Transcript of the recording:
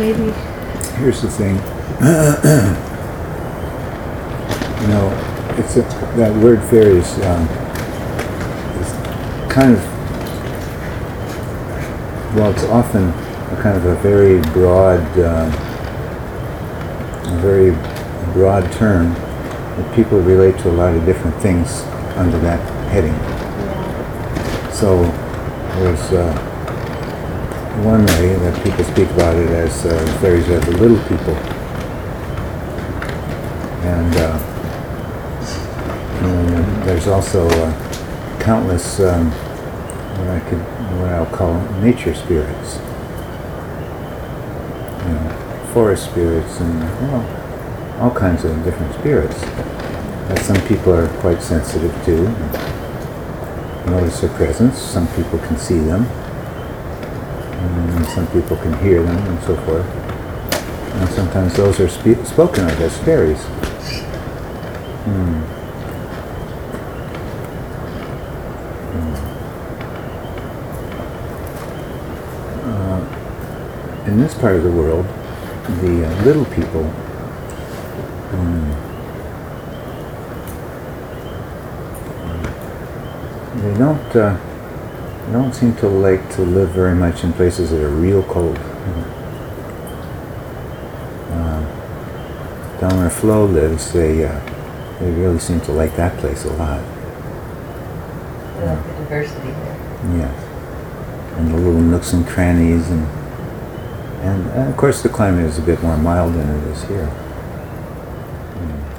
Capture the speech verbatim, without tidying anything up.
maybe. Here's the thing. You know, it's a, that word fairies um, is kind of, well, it's often a kind of a very broad, uh, a very broad term that people relate to a lot of different things under that heading. Yeah. So there's uh, one way that people speak about it as uh, fairies are the little people, and, uh, and there's also uh, countless um, what I could, what I'll call nature spirits, you know, forest spirits, and well, all kinds of different spirits that some people are quite sensitive to. Notice their presence. Some people can see them, and some people can hear them, and so forth. And sometimes those are spe- spoken of as fairies. Hmm. Hmm. Uh, in this part of the world, the uh, little people um, they don't uh, they don't seem to like to live very much in places that are real cold. Uh, down where Flo lives, they uh, they really seem to like that place a lot. They like the diversity there. Yes, and the little nooks and crannies, and and, and of course the climate is a bit more mild than it is here. Mm.